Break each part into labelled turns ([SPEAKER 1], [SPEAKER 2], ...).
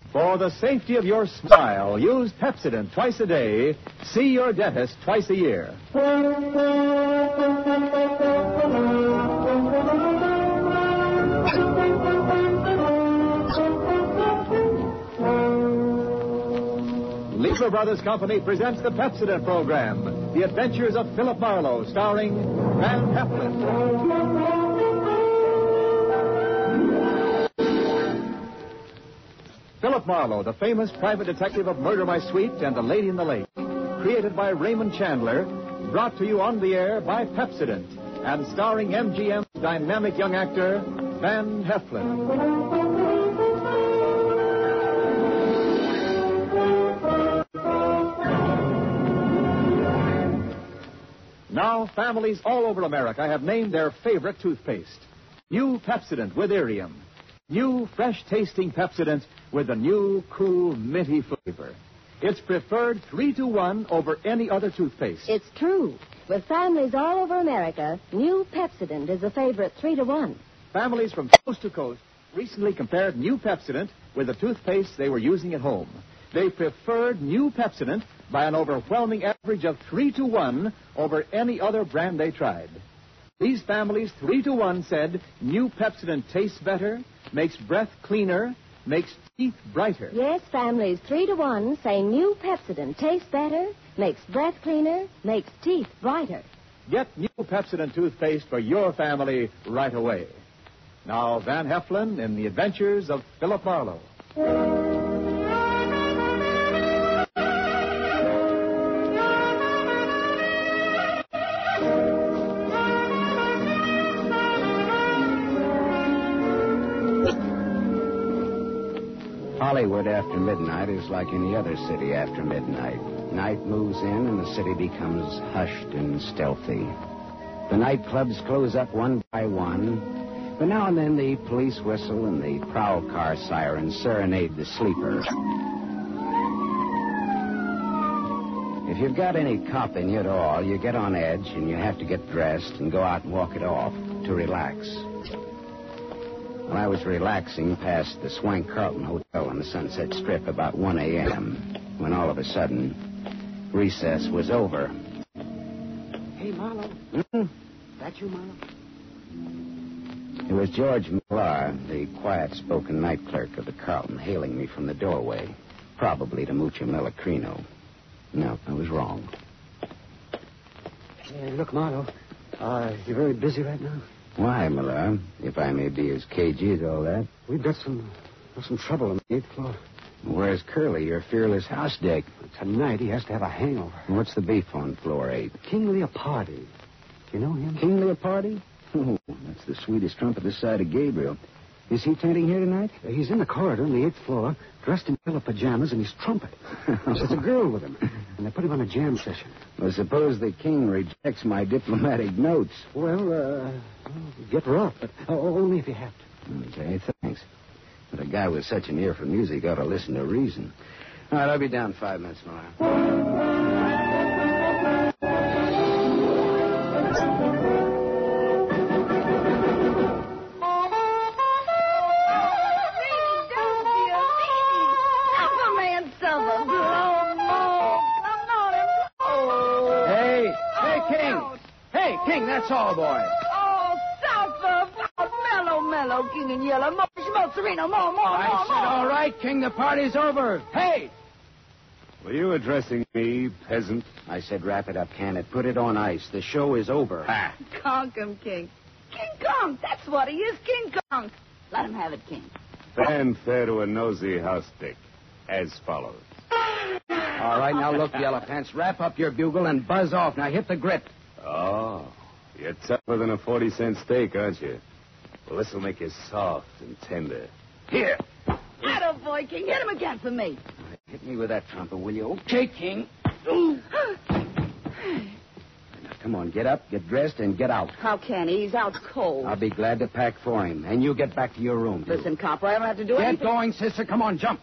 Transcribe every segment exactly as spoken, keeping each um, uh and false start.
[SPEAKER 1] For the safety of your smile, use Pepsodent twice a day. See your dentist twice a year. Lever Brothers Company presents the Pepsodent program, The Adventures of Philip Marlowe, starring Van Heflin. Philip Marlowe, the famous private detective of Murder My Sweet and The Lady in the Lake. Created by Raymond Chandler, brought to you on the air by Pepsodent, and starring M G M's dynamic young actor, Van Heflin. Now, families all over America have named their favorite toothpaste. New Pepsodent with Irium. New, fresh-tasting Pepsodent with a new, cool, minty flavor. It's preferred three to one over any other toothpaste.
[SPEAKER 2] It's true. With families all over America, new Pepsodent is a favorite three to one.
[SPEAKER 1] Families from coast to coast recently compared new Pepsodent with the toothpaste they were using at home. They preferred new Pepsodent by an overwhelming average of three to one over any other brand they tried. These families, three to one, said new Pepsodent tastes better, makes breath cleaner, makes teeth brighter.
[SPEAKER 2] Yes, families, three to one, say new Pepsodent tastes better, makes breath cleaner, makes teeth brighter.
[SPEAKER 1] Get new Pepsodent toothpaste for your family right away. Now, Van Heflin in The Adventures of Philip Marlowe.
[SPEAKER 3] Hollywood after midnight is like any other city after midnight. Night moves in and the city becomes hushed and stealthy. The nightclubs close up one by one, but now and then the police whistle and the prowl car sirens serenade the sleeper. If you've got any cop in you at all, you get on edge and you have to get dressed and go out and walk it off to relax. Well, I was relaxing past the Swank Carlton Hotel on the Sunset Strip about one a.m. when all of a sudden, recess was over.
[SPEAKER 4] Hey, Marlowe.
[SPEAKER 3] Hmm?
[SPEAKER 4] That you, Marlowe?
[SPEAKER 3] It was George Millar, the quiet-spoken night clerk of the Carlton, hailing me from the doorway, probably to Mucho Melacrino. No, I was wrong.
[SPEAKER 4] Hey, look, Marlowe, uh, you're very busy right now?
[SPEAKER 3] Why, Millar? If I may be as cagey as all that.
[SPEAKER 4] We've got some got some trouble on the eighth floor.
[SPEAKER 3] Where's Curly, your fearless house dick?
[SPEAKER 4] Tonight he has to have a hangover.
[SPEAKER 3] What's the beef on floor eight?
[SPEAKER 4] King Leopardi. You know him?
[SPEAKER 3] King Leopardi? Oh, that's the sweetest trumpet this side of Gabriel. Is he tenting here tonight?
[SPEAKER 4] Uh, he's in the corridor on the eighth floor, dressed in yellow pajamas and his trumpet. There's a girl with him, and they put him on a jam session.
[SPEAKER 3] Well, suppose the king rejects my diplomatic notes.
[SPEAKER 4] Well, uh, get rough, but uh, only if you have to.
[SPEAKER 3] Okay, thanks. But a guy with such an ear for music ought to listen to reason. All right, I'll be down five minutes, Millar.
[SPEAKER 5] King, that's all, boy.
[SPEAKER 6] Oh, South of mellow, mellow, King and yellow, more, more, Sereno, more, more,
[SPEAKER 5] I
[SPEAKER 6] more,
[SPEAKER 5] said,
[SPEAKER 6] more.
[SPEAKER 5] all right, King, the party's over. Hey!
[SPEAKER 7] Were you addressing me, peasant?
[SPEAKER 3] I said, wrap it up, can it? Put it on ice. The show is over.
[SPEAKER 7] Ha!
[SPEAKER 6] Conk him, King. King Kong, that's what he is, King Kong. Let him have it, King.
[SPEAKER 7] Fanfare to a nosy house dick, as follows.
[SPEAKER 5] All right, now look, Yellow Pants, wrap up your bugle and buzz off. Now hit the grip.
[SPEAKER 7] Oh, you're tougher than a forty-cent steak, aren't you? Well, this'll make you soft and tender.
[SPEAKER 5] Here.
[SPEAKER 6] Attaboy, King. Hit him again for me.
[SPEAKER 3] Hit me with that trumpet, will you?
[SPEAKER 5] Okay, King. Ooh.
[SPEAKER 3] Now, come on, get up, get dressed, and get out.
[SPEAKER 6] How can he? He's out cold.
[SPEAKER 3] I'll be glad to pack for him. And you get back to your room, too.
[SPEAKER 6] Listen, Copper, I don't have to do
[SPEAKER 5] Get
[SPEAKER 6] anything.
[SPEAKER 5] going, sister. Come on, jump.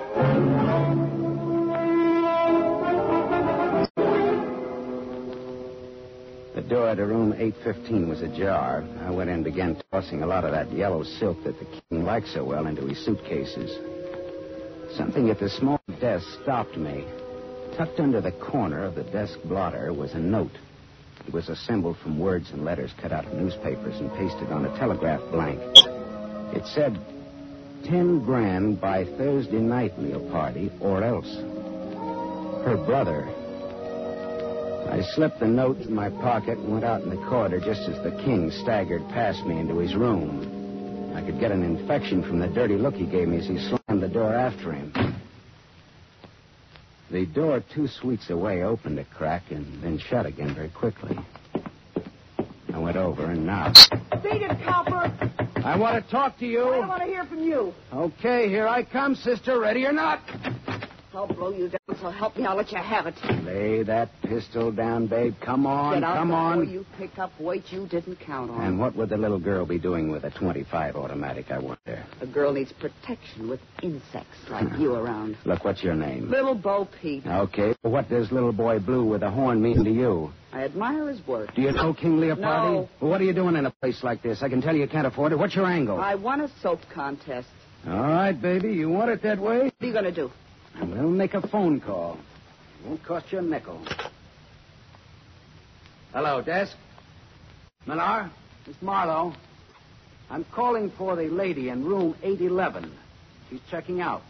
[SPEAKER 3] The door to room eight fifteen was ajar. I went in and began tossing a lot of that yellow silk that the king liked so well into his suitcases. Something at the small desk stopped me. Tucked under the corner of the desk blotter was a note. It was assembled from words and letters cut out of newspapers and pasted on a telegraph blank. It said, ten grand by Thursday night meal party or else. Her brother. I slipped the note in my pocket and went out in the corridor just as the king staggered past me into his room. I could get an infection from the dirty look he gave me as he slammed the door after him. The door two suites away opened a crack and then shut again very quickly. I went over and knocked.
[SPEAKER 6] Beat it, copper.
[SPEAKER 3] I want to talk to you.
[SPEAKER 6] I don't want to hear from you.
[SPEAKER 3] Okay, here I come, sister. Ready or not?
[SPEAKER 6] I'll blow you down, so help me, I'll let you have it.
[SPEAKER 3] Lay that pistol down, babe. Come on,
[SPEAKER 6] Get out
[SPEAKER 3] come
[SPEAKER 6] before
[SPEAKER 3] on.
[SPEAKER 6] you pick up weight you didn't count on.
[SPEAKER 3] And what would the little girl be doing with a twenty-five automatic, I wonder?
[SPEAKER 6] A girl needs protection with insects like you around.
[SPEAKER 3] Look, what's your name?
[SPEAKER 6] Little Bo Peep.
[SPEAKER 3] Okay, well, what does little boy Blue with a horn mean to you?
[SPEAKER 6] I admire his work.
[SPEAKER 3] Do you know King Leopardi?
[SPEAKER 6] No.
[SPEAKER 3] Well, what are you doing in a place like this? I can tell you can't afford it. What's your angle?
[SPEAKER 6] I won a soap contest.
[SPEAKER 3] All right, baby. You want it that way?
[SPEAKER 6] What are you going to do?
[SPEAKER 3] We'll make a phone call. It won't cost you a nickel. Hello, desk. Millar? It's Marlowe. I'm calling for the lady in room eight eleven. She's checking out.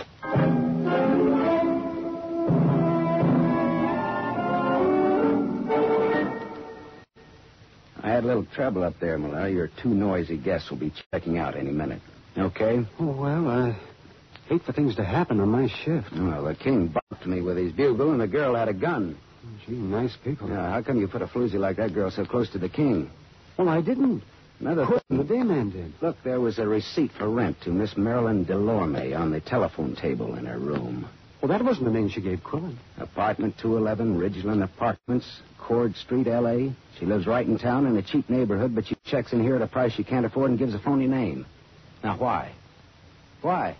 [SPEAKER 3] I had a little trouble up there, Millar. Your two noisy guests will be checking out any minute. Okay?
[SPEAKER 4] Oh, well, I hate for things to happen on my shift.
[SPEAKER 3] Well, the king bumped me with his bugle, and the girl had a gun.
[SPEAKER 4] Gee, nice people.
[SPEAKER 3] Now, how come you put a floozy like that girl so close to the king?
[SPEAKER 4] Well, I didn't.
[SPEAKER 3] Another
[SPEAKER 4] The day man did.
[SPEAKER 3] Look, there was a receipt for rent to Miss Marilyn Delorme on the telephone table in her room.
[SPEAKER 4] Well, that wasn't the name she gave Quillen.
[SPEAKER 3] Apartment two eleven, Ridgeland Apartments, Cord Street, L A She lives right in town in a cheap neighborhood, but she checks in here at a price she can't afford and gives a phony name. Now, why? Why?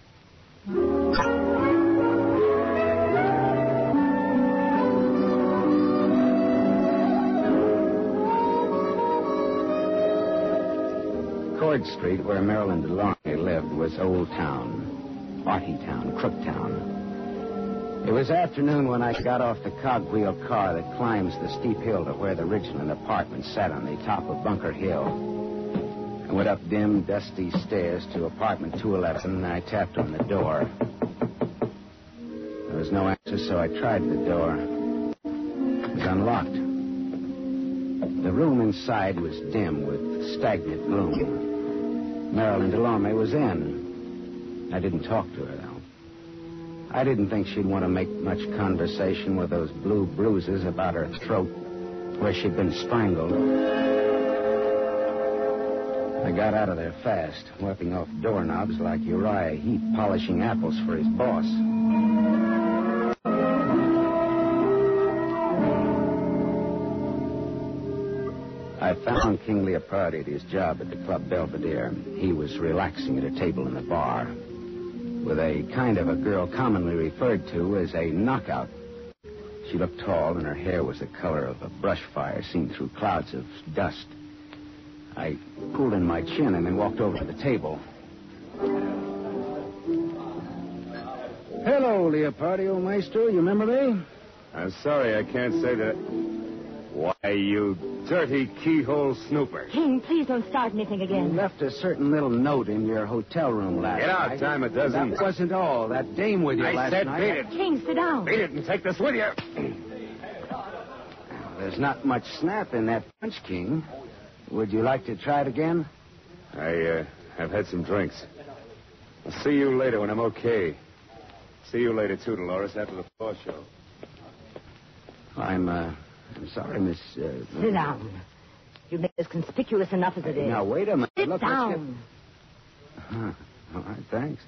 [SPEAKER 3] Cord Street, where Marilyn Delorme lived, was Old Town, Arty Town, Crooktown. It was afternoon when I got off the cogwheel car that climbs the steep hill to where the Ridgeland Apartments sat on the top of Bunker Hill. I went up dim, dusty stairs to apartment two eleven, and I tapped on the door. There was no answer, so I tried the door. It was unlocked. The room inside was dim with stagnant gloom. Marilyn Delorme was in. I didn't talk to her, though. I didn't think she'd want to make much conversation with those blue bruises about her throat where she'd been strangled. I got out of there fast, wiping off doorknobs like Uriah Heep polishing apples for his boss. I found King Leopardi at his job at the Club Belvedere. He was relaxing at a table in the bar with a kind of a girl commonly referred to as a knockout. She looked tall, and her hair was the color of a brush fire seen through clouds of dust. I pulled in my chin and then walked over to the table. Hello, Leopardi, old maestro. You remember me?
[SPEAKER 7] I'm sorry, I can't say that. Why, you dirty keyhole snooper.
[SPEAKER 2] King, please don't start anything
[SPEAKER 3] You
[SPEAKER 2] again.
[SPEAKER 3] left a certain little note in your hotel room last
[SPEAKER 7] Get out,
[SPEAKER 3] night.
[SPEAKER 7] dime a dozen.
[SPEAKER 3] That wasn't all. That dame with you
[SPEAKER 7] I
[SPEAKER 3] last
[SPEAKER 7] said
[SPEAKER 3] night.
[SPEAKER 7] beat it.
[SPEAKER 2] King, sit down.
[SPEAKER 7] Beat it and take this with you.
[SPEAKER 3] There's not much snap in that punch, King. Would you like to try it again?
[SPEAKER 7] I, uh, have had some drinks. I'll see you later when I'm okay. See you later, too, Dolores, after the floor show.
[SPEAKER 3] I'm, uh, I'm sorry, Miss... Uh,
[SPEAKER 2] Sit down. You've made this conspicuous enough as it is.
[SPEAKER 3] Now, wait a minute.
[SPEAKER 2] Sit
[SPEAKER 3] Look, let's
[SPEAKER 2] down.
[SPEAKER 3] get- Huh. All right, thanks.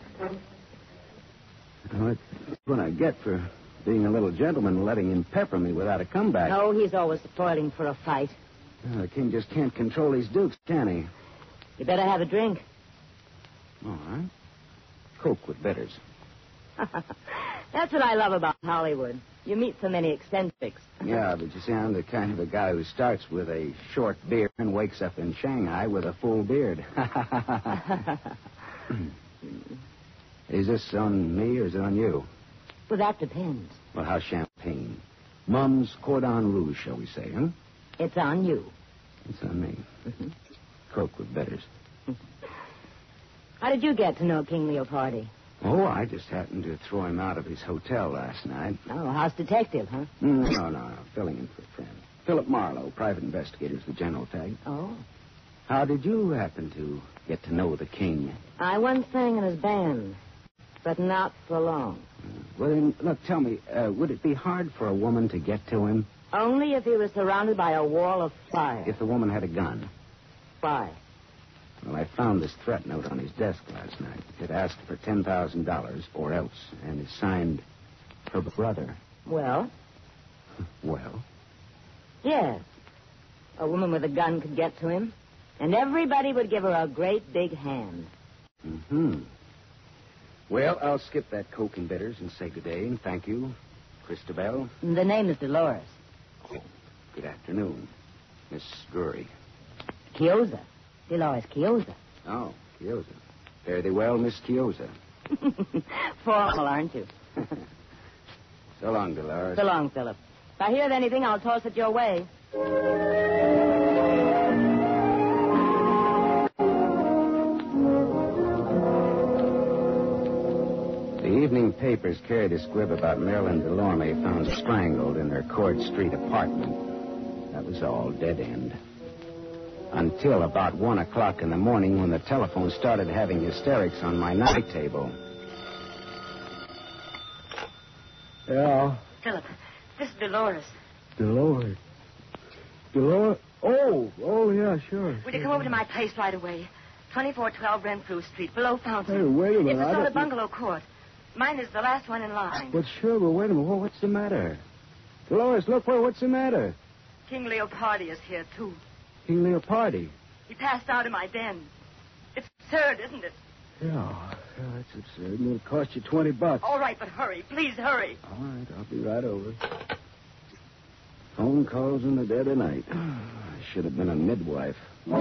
[SPEAKER 3] What's what I get for being a little gentleman and letting him pepper me without a comeback?
[SPEAKER 2] No, he's always spoiling for a fight.
[SPEAKER 3] Oh, the king just can't control these dukes, can he?
[SPEAKER 2] You better have a drink.
[SPEAKER 3] All right. Coke with bitters.
[SPEAKER 2] That's what I love about Hollywood. You meet so many eccentrics.
[SPEAKER 3] Yeah, but you see, I'm the kind of a guy who starts with a short beard and wakes up in Shanghai with a full beard. Is this on me or is it on you?
[SPEAKER 2] Well, that depends.
[SPEAKER 3] Well, how's champagne? Mum's cordon rouge, shall we say, huh?
[SPEAKER 2] It's on you.
[SPEAKER 3] It's on me.
[SPEAKER 2] Mm-hmm.
[SPEAKER 3] Coke with bitters.
[SPEAKER 2] How did you get to know King Leopardi?
[SPEAKER 3] Oh, I just happened to throw him out of his hotel last night.
[SPEAKER 2] Oh, house detective, huh?
[SPEAKER 3] Mm, no, no, no. Filling in for a friend. Philip Marlowe, private investigator's the general tag.
[SPEAKER 2] Oh.
[SPEAKER 3] How did you happen to get to know the king?
[SPEAKER 2] I once sang in his band, but not for long.
[SPEAKER 3] Well, then, look, tell me, uh, would it be hard for a woman to get to him?
[SPEAKER 2] Only if he was surrounded by a wall of fire.
[SPEAKER 3] If the woman had a gun?
[SPEAKER 2] Why?
[SPEAKER 3] Well, I found this threat note on his desk last night. It asked for ten thousand dollars or else, and it's signed her brother.
[SPEAKER 2] Well?
[SPEAKER 3] Well?
[SPEAKER 2] Yes. A woman with a gun could get to him, and everybody would give her a great big hand.
[SPEAKER 3] Mm-hmm. Well, I'll skip that Coke and bitters and say good day and thank you, Christabel.
[SPEAKER 2] The name is Dolores.
[SPEAKER 3] Oh, good afternoon, Miss Drury.
[SPEAKER 2] Chiozza. Dolores Chiozza.
[SPEAKER 3] Oh, Chiozza. Fare thee well, Miss Chiozza.
[SPEAKER 2] Formal, aren't you?
[SPEAKER 3] So long, Dolores.
[SPEAKER 2] So long, Philip. If I hear of anything, I'll toss it your way.
[SPEAKER 3] The evening papers carried a squib about Marilyn Delorme found strangled in her Cord Street apartment. That was all, dead end. Until about one o'clock in the morning when the telephone started having hysterics on my night table.
[SPEAKER 4] Yeah.
[SPEAKER 2] Philip, this is Dolores.
[SPEAKER 4] Dolores. Dolores? Oh, oh, yeah, sure.
[SPEAKER 2] Will you come over to my place right away? twenty-four twelve Renfrew Street, below Fountain.
[SPEAKER 4] Hey, wait a minute.
[SPEAKER 2] It's a
[SPEAKER 4] I
[SPEAKER 2] sort
[SPEAKER 4] don't-
[SPEAKER 2] of bungalow court. Mine is the last one in line.
[SPEAKER 4] But sure, but wait a minute. Well, what's the matter? Dolores, look, well, what's the matter?
[SPEAKER 2] King Leopardi is here, too.
[SPEAKER 4] King Leopardi.
[SPEAKER 2] He passed out in my den. It's absurd, isn't it?
[SPEAKER 4] Yeah, yeah, that's absurd. It'll cost you twenty bucks.
[SPEAKER 2] All right, but hurry. Please hurry.
[SPEAKER 4] All right, I'll be right over. Phone calls in the dead of night.
[SPEAKER 3] I should have been a midwife.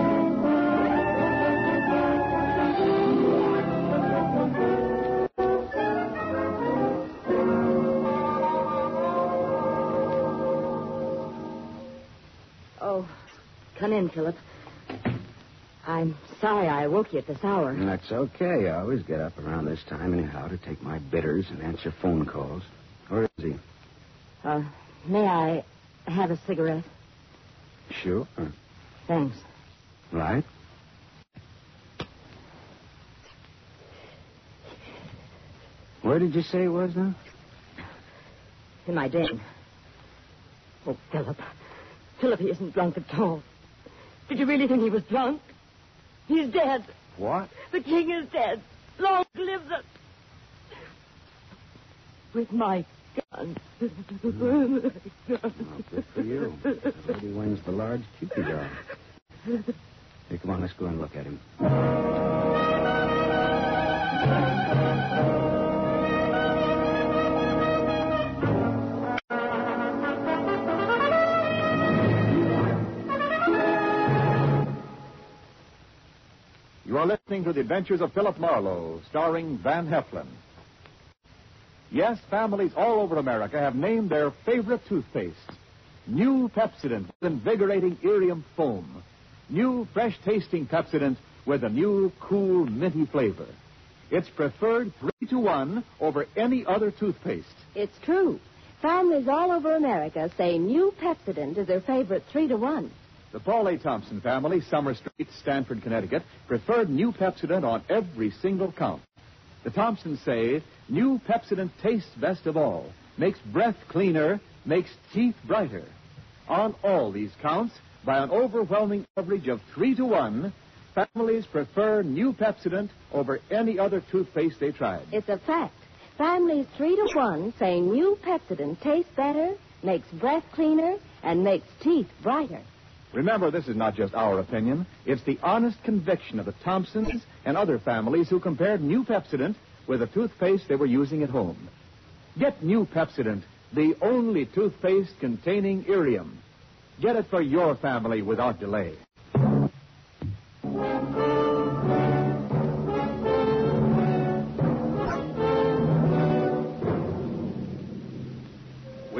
[SPEAKER 2] Oh, come in, Philip. I'm sorry I woke you at this hour.
[SPEAKER 3] That's okay. I always get up around this time anyhow to take my bitters and answer phone calls. Where is he?
[SPEAKER 2] Uh, may I have a cigarette?
[SPEAKER 3] Sure.
[SPEAKER 2] Thanks.
[SPEAKER 3] Right. Where did you say it was, now?
[SPEAKER 2] In my den. Oh, Philip. Philip, he isn't drunk at all. Did you really think he was drunk? He's dead.
[SPEAKER 3] What?
[SPEAKER 2] The king is dead. Long live the... With my gun.
[SPEAKER 3] Well, good for you. The lady wins the large Cupid doll. Hey, come on, let's go and look at him.
[SPEAKER 1] You are listening to The Adventures of Philip Marlowe, starring Van Heflin. Yes, families all over America have named their favorite toothpaste. New Pepsodent with invigorating Irium foam. New fresh-tasting Pepsodent with a new, cool, minty flavor. It's preferred three to one over any other toothpaste.
[SPEAKER 2] It's true. Families all over America say new Pepsodent is their favorite three to one.
[SPEAKER 1] The Paul A. Thompson family, Summer Street, Stanford, Connecticut, preferred new Pepsodent on every single count. The Thompsons say new Pepsodent tastes best of all, makes breath cleaner, makes teeth brighter. On all these counts, by an overwhelming average of three to one, families prefer new Pepsodent over any other toothpaste they tried.
[SPEAKER 2] It's a fact. Families three to one say new Pepsodent tastes better, makes breath cleaner, and makes teeth brighter.
[SPEAKER 1] Remember, this is not just our opinion. It's the honest conviction of the Thompsons and other families who compared new Pepsodent with the toothpaste they were using at home. Get new Pepsodent, the only toothpaste containing Irium. Get it for your family without delay.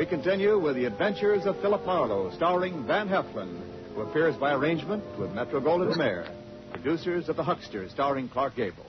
[SPEAKER 1] continue with The Adventures of Philip Marlowe, starring Van Heflin, who appears by arrangement with Metro-Goldwyn-Mayer. Producers of The Huckster, starring Clark Gable.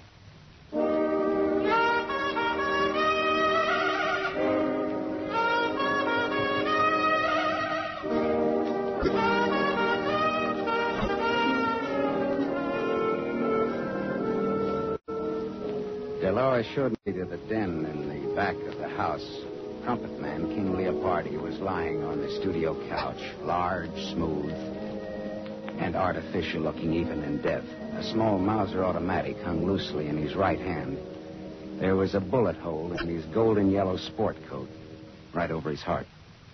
[SPEAKER 3] Dolores showed me to the den in the back of the house. Trumpet man King Leopardi was lying on the studio couch, large, smooth, and artificial looking even in death. A small Mauser automatic hung loosely in his right hand. There was a bullet hole in his golden yellow sport coat, right over his heart.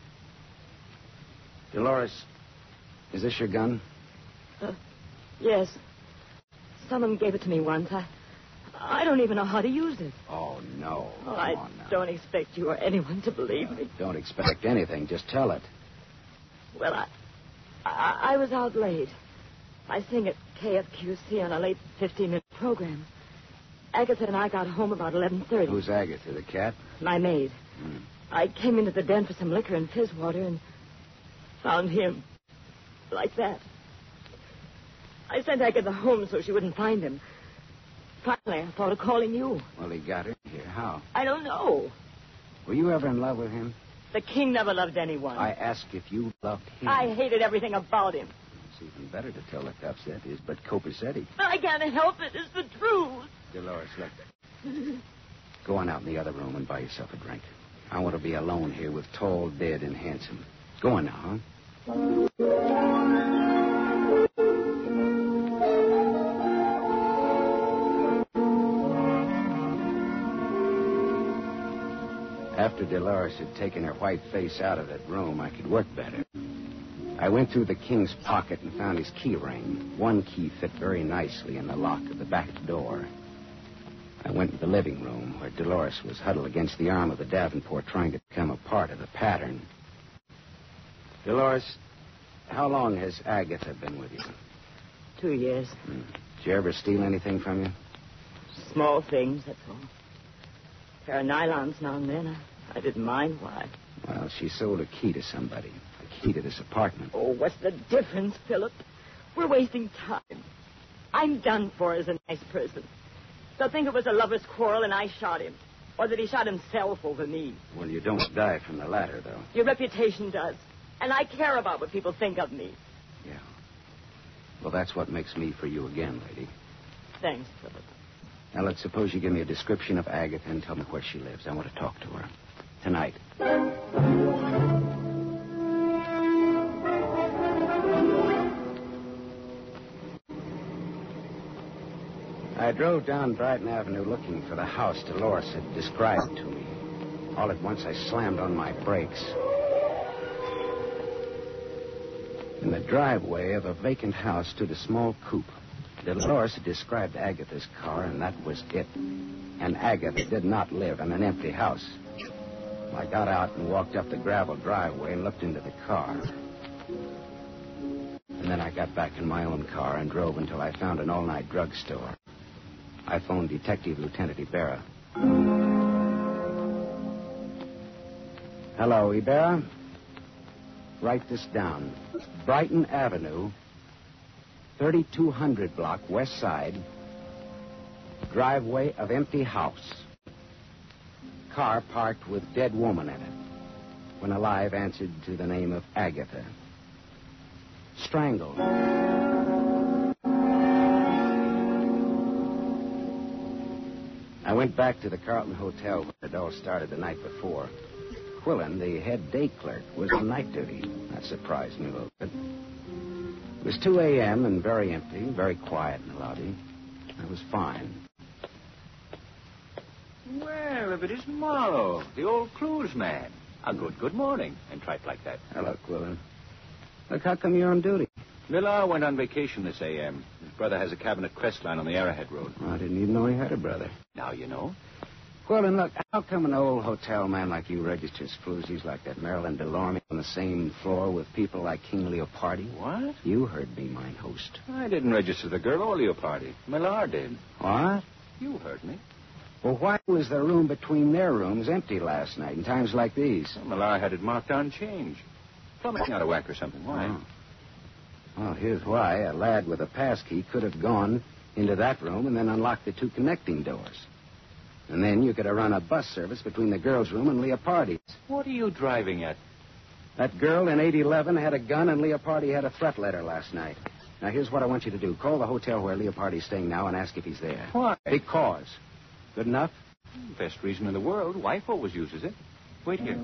[SPEAKER 3] Dolores, is this your gun?
[SPEAKER 2] Uh, yes. Someone gave it to me once. I, I don't even know how to use it.
[SPEAKER 3] Oh, no.
[SPEAKER 2] Oh,
[SPEAKER 3] Come
[SPEAKER 2] I
[SPEAKER 3] on now.
[SPEAKER 2] don't expect you or anyone to believe me.
[SPEAKER 3] Don't expect anything. Just tell it.
[SPEAKER 2] Well, I, I, I was out late. I sing at K F Q C on a late fifteen-minute program. Agatha and I got home about eleven thirty.
[SPEAKER 3] Who's Agatha, the cat?
[SPEAKER 2] My maid.
[SPEAKER 3] Hmm.
[SPEAKER 2] I came into the den for some liquor and fizz water and found him. Like that. I sent Agatha home so she wouldn't find him. Finally, I thought of calling you.
[SPEAKER 3] Well, he got in here. How?
[SPEAKER 2] I don't know.
[SPEAKER 3] Were you ever in love with him?
[SPEAKER 2] The king never loved anyone.
[SPEAKER 3] I asked if you loved him.
[SPEAKER 2] I hated everything about him.
[SPEAKER 3] It's even better to tell the cops that is, but copacetic.
[SPEAKER 2] But I can't help it. It's the truth.
[SPEAKER 3] Dolores, look. Go on out in the other room and buy yourself a drink. I want to be alone here with tall, dead, and handsome. Go on now, huh? After Dolores had taken her white face out of that room, I could work better. I went through the king's pocket and found his key ring. One key fit very nicely in the lock of the back door. I went to the living room, where Dolores was huddled against the arm of the Davenport, trying to become a part of the pattern. Dolores, how long has Agatha been with you?
[SPEAKER 2] Two years.
[SPEAKER 3] Hmm. Did you ever steal anything from you?
[SPEAKER 2] Small things, that's all. A pair of nylons now and then. I, I didn't mind why.
[SPEAKER 3] Well, she sold a key to somebody. The key to this apartment.
[SPEAKER 2] Oh, what's the difference, Philip? We're wasting time. I'm done for as a nice person. They'll think it was a lover's quarrel and I shot him. Or that he shot himself over me.
[SPEAKER 3] Well, you don't die from the latter, though.
[SPEAKER 2] Your reputation does. And I care about what people think of me.
[SPEAKER 3] Yeah. Well, that's what makes me for you again, lady.
[SPEAKER 2] Thanks, Philip.
[SPEAKER 3] Now, let's suppose you give me a description of Agatha and tell me where she lives. I want to talk to her. Tonight. I drove down Brighton Avenue looking for the house Dolores had described to me. All at once, I slammed on my brakes. In the driveway of a vacant house stood a small coupe. Dolores had described Agatha's car, and that was it. And Agatha did not live in an empty house. I got out and walked up the gravel driveway and looked into the car. And then I got back in my own car and drove until I found an all-night drugstore. I phoned Detective Lieutenant Ibarra. Hello, Ibarra. Write this down. Brighton Avenue, thirty-two hundred block, west side. Driveway of empty house. Car parked with dead woman in it. When alive, answered to the name of Agatha. Strangled. I went back to the Carlton Hotel where it all started the night before. Quillen, the head day clerk, was on night duty. That surprised me a little bit. It was two a.m. and very empty, very quiet in the lobby. I was fine.
[SPEAKER 8] Well, if it isn't Marlowe, the old cruise man. A good good morning, and tripe like that.
[SPEAKER 3] Hello, Quillen. Look, how come you're on duty?
[SPEAKER 8] Millar went on vacation this a m. His brother has a cabin at Crestline on the Arrowhead Road.
[SPEAKER 3] Oh, I didn't even know he had a brother.
[SPEAKER 8] Now you know.
[SPEAKER 3] Quillen, look, how come an old hotel man like you registers floozies like that Marilyn Delorme on the same floor with people like King Leopardi?
[SPEAKER 8] What?
[SPEAKER 3] You heard me, mine host.
[SPEAKER 8] I didn't register the girl or Leopardi. Millar did.
[SPEAKER 3] What?
[SPEAKER 8] You heard me.
[SPEAKER 3] Well, why was the room between their rooms empty last night in times like these?
[SPEAKER 8] Well, Millar had it marked on change. Plumbing out of whack or something. Why?
[SPEAKER 3] Oh. Well, here's why. A lad with a pass key could have gone into that room and then unlocked the two connecting doors. And then you could have run a bus service between the girls' room and Leopardi's.
[SPEAKER 8] What are you driving at?
[SPEAKER 3] That girl in eight eleven had a gun and Leopardi had a threat letter last night. Now, here's what I want you to do. Call the hotel where Leopardi's staying now and ask if he's there.
[SPEAKER 8] Why?
[SPEAKER 3] Because. Good enough?
[SPEAKER 8] Best reason in the world. Wife always uses it. Wait here.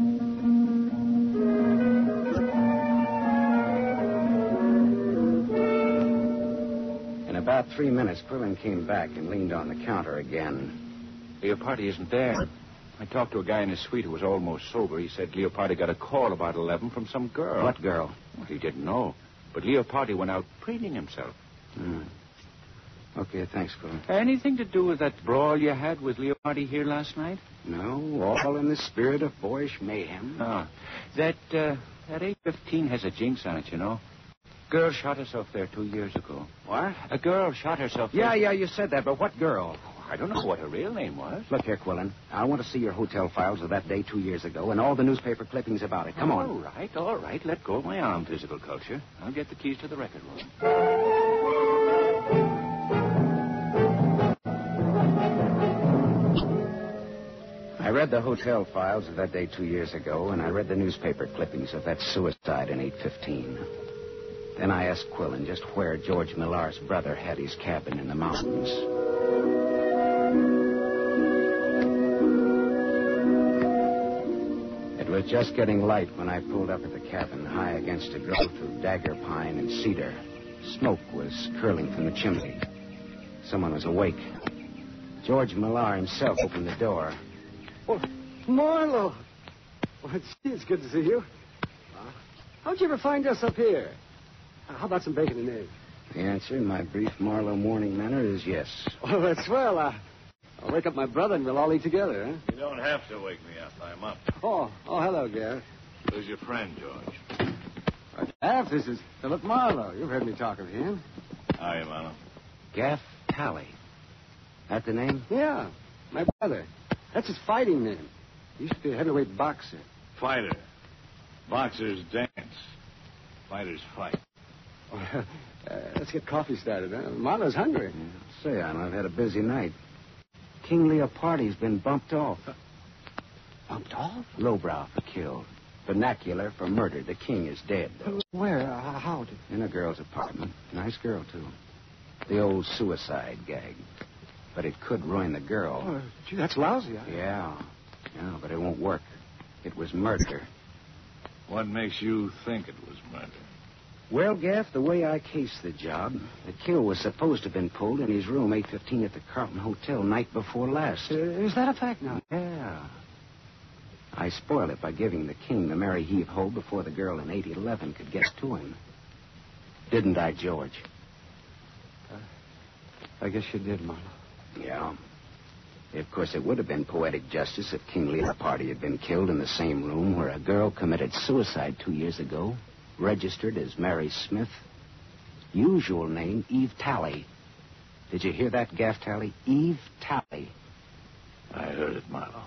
[SPEAKER 3] In about three minutes, Quillen came back and leaned on the counter again.
[SPEAKER 8] Leopardi isn't there. I talked to a guy in his suite who was almost sober. He said Leopardi got a call about eleven from some girl.
[SPEAKER 3] What girl?
[SPEAKER 8] Well, he didn't know. But Leopardi went out preening himself.
[SPEAKER 3] Hmm. Okay, thanks, Quillen.
[SPEAKER 8] Anything to do with that brawl you had with Leopardi here last night?
[SPEAKER 3] No, all in the spirit of boyish mayhem.
[SPEAKER 8] Oh. That, uh, that eight fifteen has a jinx on it, you know. Girl shot herself there two years ago.
[SPEAKER 3] What?
[SPEAKER 8] A girl shot herself there.
[SPEAKER 3] Yeah, yeah, you said that, but what girl?
[SPEAKER 8] I don't know what her real name was.
[SPEAKER 3] Look here, Quillen. I want to see your hotel files of that day two years ago and all the newspaper clippings about it. Come on.
[SPEAKER 8] All right, all right. Let go of my arm, physical culture. I'll get the keys to the record room.
[SPEAKER 3] I read the hotel files of that day two years ago, and I read the newspaper clippings of that suicide in eight fifteen. Then I asked Quillen just where George Millar's brother had his cabin in the mountains. It was just getting light when I pulled up at the cabin, high against a growth of dagger pine and cedar. Smoke was curling from the chimney. Someone was awake. George Millar himself opened the door.
[SPEAKER 4] Oh, Marlowe. Well, it's, it's good to see you. Uh, how'd you ever find us up here? Uh, how about some bacon and eggs?
[SPEAKER 3] The answer in my brief Marlowe morning manner is yes.
[SPEAKER 4] Oh, that's swell. Uh, I'll wake up my brother and we'll all eat together, huh?
[SPEAKER 9] You don't have to wake me up. I'm up.
[SPEAKER 4] Oh, oh, hello, Garrett.
[SPEAKER 9] Who's your friend, George?
[SPEAKER 4] Gaff, this is Philip Marlowe. You've heard me talk of him.
[SPEAKER 9] Hi, Marlowe.
[SPEAKER 3] Gaff Tally. That the name?
[SPEAKER 4] Yeah, my brother. That's his fighting name. He used to be a heavyweight boxer.
[SPEAKER 9] Fighter. Boxers dance. Fighters fight.
[SPEAKER 4] uh, let's get coffee started, huh? Marlowe's hungry.
[SPEAKER 3] Yeah, say, Anna, I've had a busy night. King Leopardi's been bumped off.
[SPEAKER 4] Bumped off?
[SPEAKER 3] Lowbrow for killed. Vernacular for murder. The king is dead.
[SPEAKER 4] Where? Uh, how? Did...
[SPEAKER 3] In a girl's apartment. Nice girl, too. The old suicide gag. But it could ruin the girl.
[SPEAKER 4] Oh, gee, that's lousy. Huh?
[SPEAKER 3] Yeah. Yeah, but it won't work. It was murder.
[SPEAKER 9] What makes you think it was murder?
[SPEAKER 3] Well, Gaff, the way I cased the job, the kill was supposed to have been pulled in his room eight fifteen at the Carlton Hotel night before last.
[SPEAKER 4] Uh, is that a fact now?
[SPEAKER 3] Yeah. I spoiled it by giving the king the Mary Heave Ho before the girl in eight eleven could get to him. Didn't I, George?
[SPEAKER 4] Uh, I guess you did, Marlowe.
[SPEAKER 3] Yeah. Of course, it would have been poetic justice if King Leopardi had been killed in the same room where a girl committed suicide two years ago, registered as Mary Smith. Usual name, Eve Tally. Did you hear that, Gaff Tally? Eve Tally.
[SPEAKER 9] I heard it, Marlowe.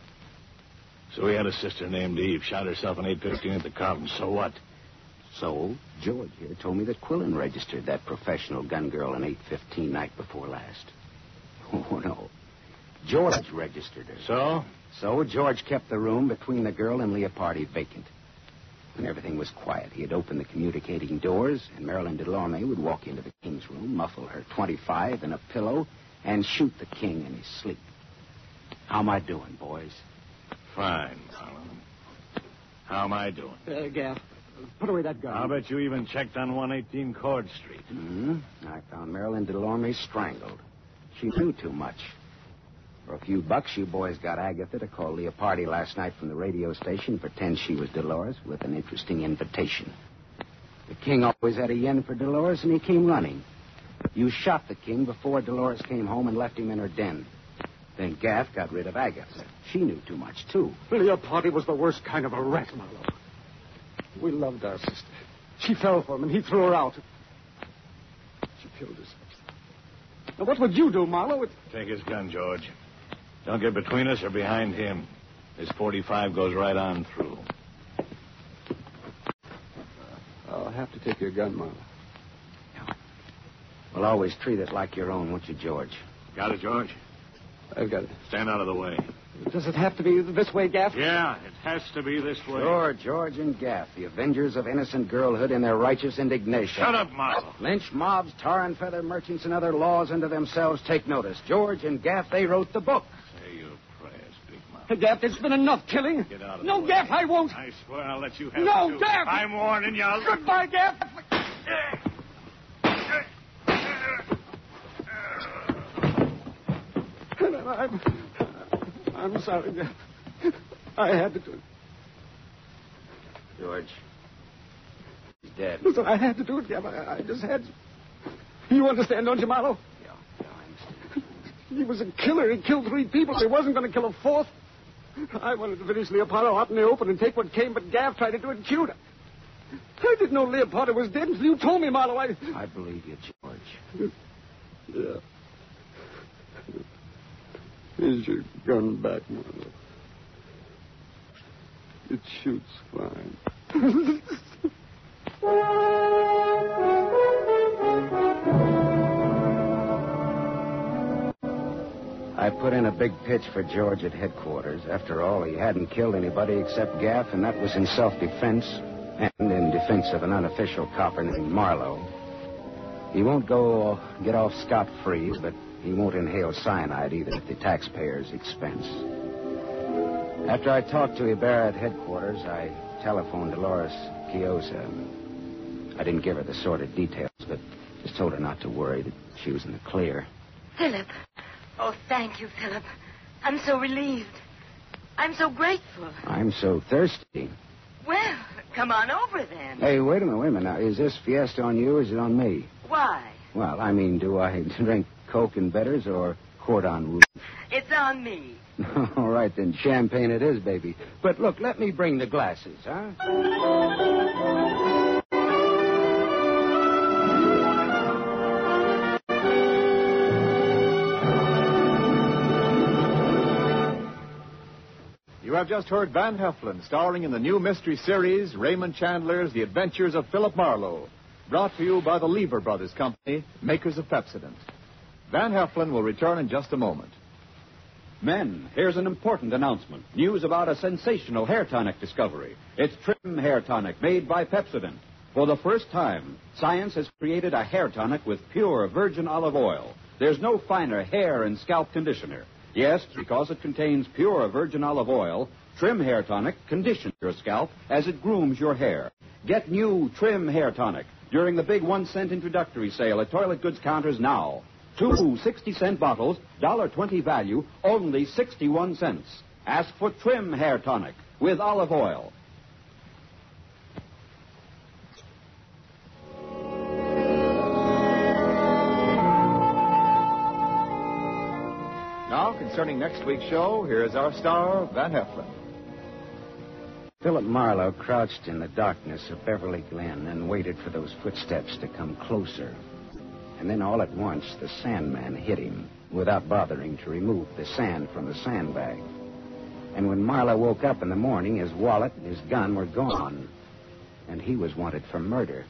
[SPEAKER 9] So he had a sister named Eve, shot herself in eight fifteen at the Carlton. So what?
[SPEAKER 3] So, George here told me that Quillen registered that professional gun girl in eight fifteen night before last. Oh, no. George registered her.
[SPEAKER 9] So?
[SPEAKER 3] So George kept the room between the girl and Leopardi vacant. When everything was quiet, he had opened the communicating doors, and Marilyn Delorme would walk into the king's room, muffle her twenty-five in a pillow, and shoot the king in his sleep. How am I doing, boys?
[SPEAKER 9] Fine, Marlowe. How am I doing?
[SPEAKER 4] Uh, Gaff, put away that gun.
[SPEAKER 9] I'll bet you even checked on one eighteen Cord Street.
[SPEAKER 3] Mm-hmm. I found Marilyn Delorme strangled. She knew too much. For a few bucks, you boys got Agatha to call Leopardi last night from the radio station, pretend she was Dolores, with an interesting invitation. The king always had a yen for Dolores, and he came running. You shot the king before Dolores came home and left him in her den. Then Gaff got rid of Agatha. She knew too much, too.
[SPEAKER 4] Leopardi was the worst kind of a rat, Marlowe. We loved our sister. She fell for him, and he threw her out. She killed herself. Now, what would you do, Marlowe? With...
[SPEAKER 9] Take his gun, George. Don't get between us or behind him. This forty-five goes right on through.
[SPEAKER 4] I'll have to take your gun, Marlowe.
[SPEAKER 3] Well, always treat it like your own, won't you, George?
[SPEAKER 9] Got it, George?
[SPEAKER 4] I've got it.
[SPEAKER 9] Stand out of the way.
[SPEAKER 4] Does it have to be this way, Gaff?
[SPEAKER 9] Yeah, it has to be this way.
[SPEAKER 3] Sure, George and Gaff, the avengers of innocent girlhood in their righteous indignation.
[SPEAKER 9] Shut up, Marlowe.
[SPEAKER 3] Lynch mobs, tar and feather merchants, and other laws unto themselves take notice. George and Gaff, they wrote the book.
[SPEAKER 9] Say your prayers, Big Mouth.
[SPEAKER 4] Hey, Gaff, it's been enough killing.
[SPEAKER 9] Get out of
[SPEAKER 4] no,
[SPEAKER 9] the way.
[SPEAKER 4] Gaff, I won't.
[SPEAKER 9] I swear I'll let you have
[SPEAKER 4] No,
[SPEAKER 9] it, too.
[SPEAKER 4] Gaff!
[SPEAKER 9] I'm warning you.
[SPEAKER 4] Goodbye, Gaff. I'm, I'm sorry, Gaff. I had to do it.
[SPEAKER 3] George, he's dead.
[SPEAKER 4] Listen, I had to do it, Gaff. I, I just had to. You understand, don't you, Marlowe?
[SPEAKER 3] Yeah, yeah, I understand.
[SPEAKER 4] He was a killer. He killed three people. He wasn't going to kill a fourth. I wanted to finish Leopardo out in the open and take what came, but Gaff tried to do it and shoot her. I didn't know Leopardo was dead until you told me, Marlowe. I...
[SPEAKER 3] I believe you, George.
[SPEAKER 4] Yeah. Here's your gun back, Marlowe. It shoots fine.
[SPEAKER 3] I put in a big pitch for George at headquarters. After all, he hadn't killed anybody except Gaff, and that was in self-defense and in defense of an unofficial copper named Marlowe. He won't go get off scot-free, but he won't inhale cyanide either at the taxpayer's expense. After I talked to Ibarra at headquarters, I telephoned Dolores Chiosa. I didn't give her the sordid details, but just told her not to worry, that she was in the clear.
[SPEAKER 2] Philip. Oh, thank you, Philip. I'm so relieved. I'm so grateful.
[SPEAKER 3] I'm so thirsty.
[SPEAKER 2] Well, come on over then.
[SPEAKER 3] Hey, wait a minute, wait a minute. Now, is this fiesta on you or is it on me?
[SPEAKER 2] Why?
[SPEAKER 3] Well, I mean, do I drink Coke and bitters or Cordon Rouge?
[SPEAKER 2] It's on me.
[SPEAKER 3] All right, then. Champagne it is, baby. But look, let me bring the glasses, huh?
[SPEAKER 1] You have just heard Van Heflin, starring in the new mystery series, Raymond Chandler's The Adventures of Philip Marlowe, brought to you by the Lever Brothers Company, makers of Pepsodent. Van Heflin will return in just a moment.
[SPEAKER 10] Men, here's an important announcement. News about a sensational hair tonic discovery. It's Trim Hair Tonic made by Pepsodent. For the first time, science has created a hair tonic with pure virgin olive oil. There's no finer hair and scalp conditioner. Yes, because it contains pure virgin olive oil, Trim Hair Tonic conditions your scalp as it grooms your hair. Get new Trim Hair Tonic during the big one-cent introductory sale at toilet goods counters now. Two sixty-cent bottles, one dollar twenty value, only sixty-one cents. Ask for Trim Hair Tonic with olive oil.
[SPEAKER 1] Now, concerning next week's show, here's our star, Van Heflin.
[SPEAKER 3] Philip Marlowe crouched in the darkness of Beverly Glen and waited for those footsteps to come closer. And then all at once, the Sandman hit him without bothering to remove the sand from the sandbag. And when Marlowe woke up in the morning, his wallet and his gun were gone. And he was wanted for murder.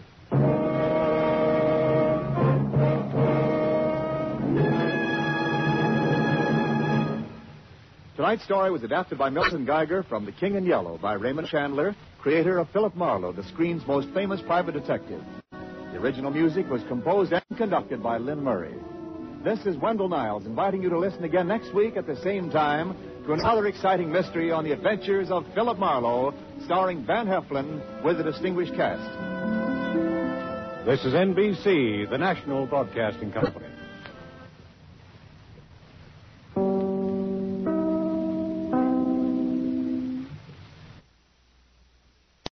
[SPEAKER 1] Tonight's story was adapted by Milton Geiger from The King in Yellow by Raymond Chandler, creator of Philip Marlowe, the screen's most famous private detective. The original music was composed and conducted by Lynn Murray. This is Wendell Niles inviting you to listen again next week at the same time to another exciting mystery on the adventures of Philip Marlowe, starring Van Heflin with a distinguished cast.
[SPEAKER 11] This is N B C, the National Broadcasting Company.